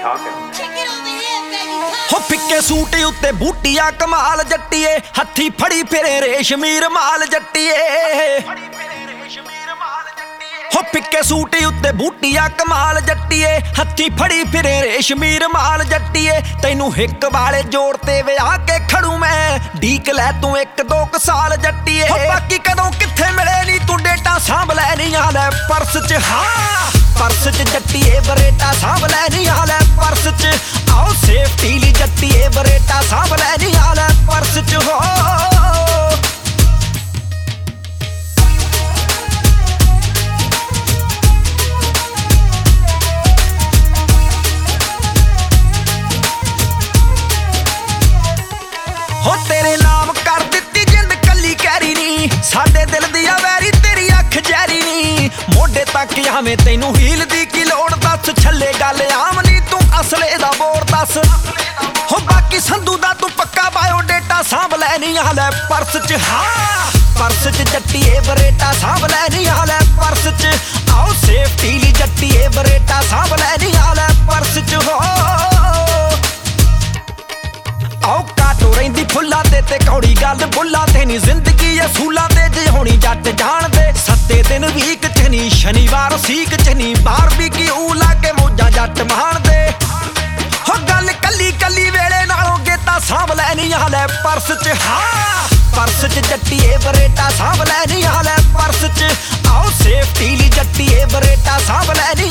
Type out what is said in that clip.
ਹੋ ਫਿੱਕੇ ਸੂਟ ਉੱਤੇ ਬੂਟੀਆਂ ਕਮਾਲ ਜੱਟੀਏ, ਹੱਥੀ ਫੜੀ ਫਿਰੇ ਰੇਸ਼ਮੀ ਰਮਾਲ ਜੱਟੀਏ। ਹੋ ਫਿੱਕੇ ਸੂਟ ਉੱਤੇ ਬੂਟੀਆਂ ਕਮਾਲ ਜੱਟੀਏ, ਹੱਥੀ ਫੜੀ ਫਿਰੇ ਰੇਸ਼ਮੀ ਰਮਾਲ ਜੱਟੀਏ। ਤੈਨੂੰ ਹਿੱਕ ਵਾਲੇ ਜੋੜ ਤੇ ਵਿਆਹ ਕੇ ਖੜੂ ਮੈਂ, ਢੀਕ ਲੈ ਤੂੰ 1-2 ਸਾਲ ਜੱਟੀਏ। ਬਾਕੀ ਕਦੋਂ ਕਿੱਥੇ ਮਿਲੇ ਨੀ ਤੂੰ ਡੇਟਾ ਸਾਂਭ ਲੈ ਨੀ ਆ ਲੈ ਪਰਸ ਚ, ਹਾਂ ਪਰਸ ਚ ਜੱਟੀਏ ਬਰੇਟਾ ਸਾਂਭ ਲੈ ਨੀ ਆ ਲੈ ਪਰਸ ਚ। ਆਓ ਸੇਫਟੀ ਲਈ ਜੱਟੀਏ ਬਰੇਟਾ ਸਾਂਭ ਲੈ ਨੀ ਆ ਲੈ ਪਰਸ ਚ। ਹੋ ਹੋ ਤੇਰੇ ਨਾਮ ਕਰ ਦਿੱਤੀ ਜਿੰਦ ਕੱਲੀ ਕਹਿਰੀ ਨੀ, ਸਾਡੇ ਦਿਲ ਦੀ ਆ ਵੈਰੀ ਤੇਰੀ ਅੱਖ ਜੈਰੀ ਨੀ। ਮੋਢੇ ਤੱਕ ਆਵੇਂ ਤੈਨੂੰ ਹੀਲ ਦੀ ਕੀ ਲੋੜ ਦੱਸ, ਛੱਲੇ ਗੱਲ ਆਮ ਨੀ ਤੂੰ ਅਸਲੇ ਦਾ ਬੋਰ ਦੱਸ। ਹੋ ਬਾਕੀ ਸੰਧੂ ਦਾ ਤੂੰ ਪੱਕਾ ਬਾਇਓ ਡੇਟਾ ਸਾਂਭ ਲੈ ਨੀ ਆ ਲੈ ਪਰਸ ਚ, ਹਾਂ ਪਰਸ ਚ ਜੱਟੀਏ ਬਰੇਟਾ ਸਾਂਭ ਲੈ ਨੀ ਆ ਲੈ ਪਰਸ ਚ। ਆਓ ਸੇਫਟੀ ਲਈ ਜੱਟੀਏ ਬਰੇਟਾ ਸਾਂਭ ਲੈ ਨੀ ਆ ਲੈ ਪਰਸ ਚ। ਹੋ ਆਓ ਕਾਟੋ ਰਹਿੰਦੀ ਫੁੱਲਾਂ ਤੇ ਕੌੜੀ ਗੱਲ ਬੁੱਲਾਂ ਤੇ ਨੀ, ਜ਼ਿੰਦਗੀ ਅਸੂਲਾਂ ਤੇ ਜੇ ਹੋਣੀ ਜੱਟ ਜਾਣਦੇ। 7 ਦਿਨ ਵੀਕ ਚ ਨੀ, ਸ਼ਨੀਵਾਰ ਸੀਕ ਚ ਨੀ, ਬਾਰਬੀਕਿਊ ਲਾ ਕੇ ਮੌਜਾਂ ਜੱਟ ਮਾਣਦੇ। ਹੋ ਗੱਲ ਕੱਲੀ ਕੱਲੀ ਵੇਲੇ ਨਾਲੋਂ ਗੇਤਾ ਸਾਂਭ ਲੈ ਨੀ ਆ ਲੈ ਪਰਸ ਚ, ਹਾਂ ਪਰਸ ਚ ਜੱਟੀਏ ਬਰੇਟਾ ਸਾਂਭ ਲੈ ਨੀ ਆ ਲੈ ਪਰਸ ਚ। ਆਓ ਸੇਫਟੀ ਲਈ ਜੱਟੀਏ ਬਰੇਟਾ ਸਾਂਭ ਲੈ ਨੀ